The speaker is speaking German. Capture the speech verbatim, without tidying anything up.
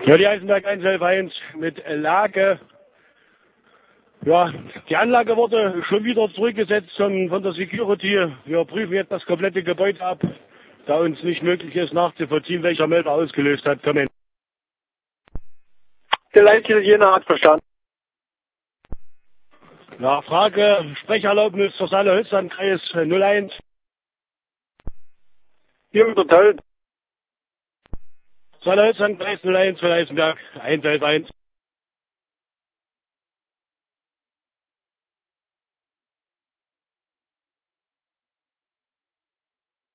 Ja, die Eisenberg eins elf eins mit Lage. Ja, die Anlage wurde schon wieder zurückgesetzt von, von der Security. Wir prüfen jetzt das komplette Gebäude ab, da uns nicht möglich ist nachzuvollziehen, welcher Melder ausgelöst hat. Kommen. Der Leitstelle Jena hat verstanden. Ja, Frage, Sprecherlaubnis für Saale-Holzlandkreis null eins. Hier unterteilt. Saale-Holzlandkreis null eins von Eisenberg eins elf eins.